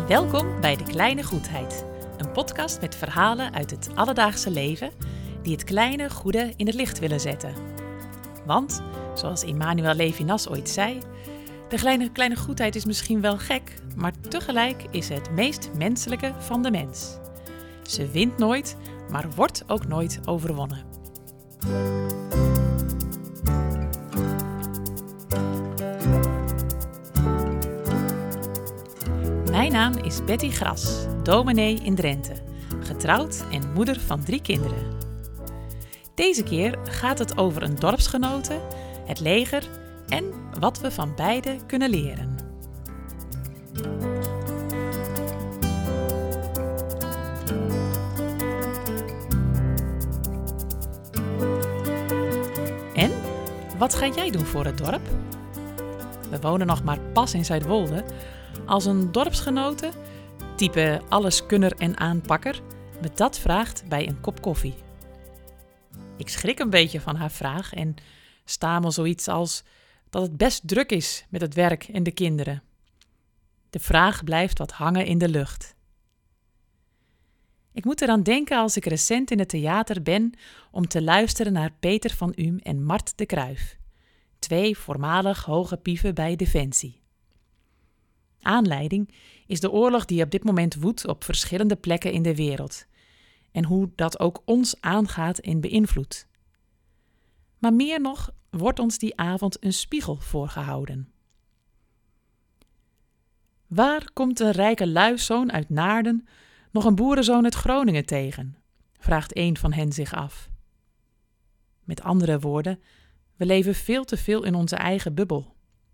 Welkom bij De Kleine Goedheid, een podcast met verhalen uit het alledaagse leven die het kleine goede in het licht willen zetten. Want, zoals Emmanuel Levinas ooit zei, de kleine goedheid is misschien wel gek, maar tegelijk is het meest menselijke van de mens. Ze wint nooit, maar wordt ook nooit overwonnen. Mijn naam is Betty Gras, dominee in Drenthe, getrouwd en moeder van 3 kinderen. Deze keer gaat het over een dorpsgenote, het leger en wat we van beide kunnen leren. En, wat ga jij doen voor het dorp? We wonen nog maar pas in Zuidwolde. Als een dorpsgenote, type alleskunner en aanpakker, me dat vraagt bij een kop koffie. Ik schrik een beetje van haar vraag en stamel zoiets als dat het best druk is met het werk en de kinderen. De vraag blijft wat hangen in de lucht. Ik moet eraan denken als ik recent in het theater ben om te luisteren naar Peter van Uhm en Mart de Kruijf, 2 voormalig hoge pieven bij Defensie. Aanleiding is de oorlog die op dit moment woedt op verschillende plekken in de wereld en hoe dat ook ons aangaat en beïnvloedt. Maar meer nog wordt ons die avond een spiegel voorgehouden. Waar komt een rijke luiszoon uit Naarden nog een boerenzoon uit Groningen tegen? Vraagt een van hen zich af. Met andere woorden, we leven veel te veel in onze eigen bubbel.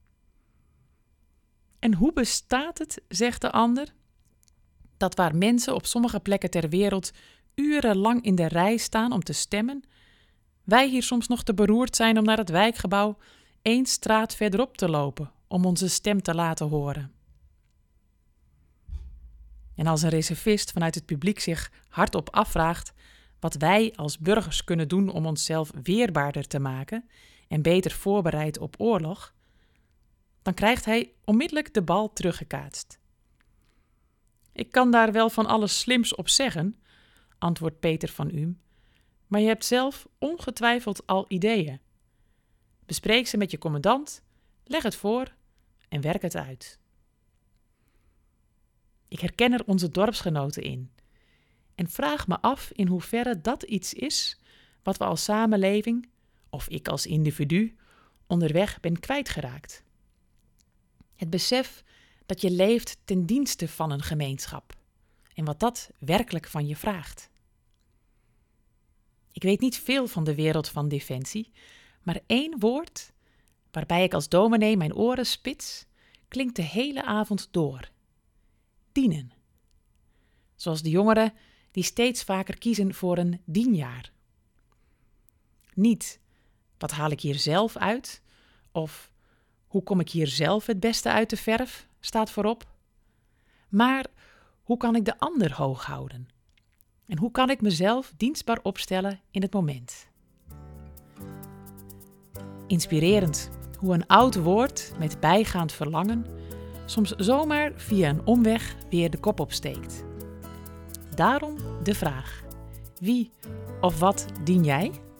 En hoe bestaat het, zegt de ander, dat waar mensen op sommige plekken ter wereld urenlang in de rij staan om te stemmen, wij hier soms nog te beroerd zijn om naar het wijkgebouw 1 straat verderop te lopen om onze stem te laten horen? En als een reservist vanuit het publiek zich hardop afvraagt wat wij als burgers kunnen doen om onszelf weerbaarder te maken en beter voorbereid op oorlog, dan krijgt hij onmiddellijk de bal teruggekaatst. Ik kan daar wel van alles slims op zeggen, antwoordt Peter van Uhm, maar je hebt zelf ongetwijfeld al ideeën. Bespreek ze met je commandant, leg het voor en werk het uit. Ik herken er onze dorpsgenoten in en vraag me af in hoeverre dat iets is wat we als samenleving, of ik als individu, onderweg ben kwijtgeraakt. Het besef dat je leeft ten dienste van een gemeenschap en wat dat werkelijk van je vraagt. Ik weet niet veel van de wereld van Defensie, maar 1 woord, waarbij ik als dominee mijn oren spits, klinkt de hele avond door. Dienen. Zoals de jongeren die steeds vaker kiezen voor een dienjaar. Niet, wat haal ik hier zelf uit? Of hoe kom ik hier zelf het beste uit de verf, staat voorop. Maar hoe kan ik de ander hoog houden? En hoe kan ik mezelf dienstbaar opstellen in het moment? Inspirerend hoe een oud woord met bijgaand verlangen soms zomaar via een omweg weer de kop opsteekt. Daarom de vraag: wie of wat dien jij?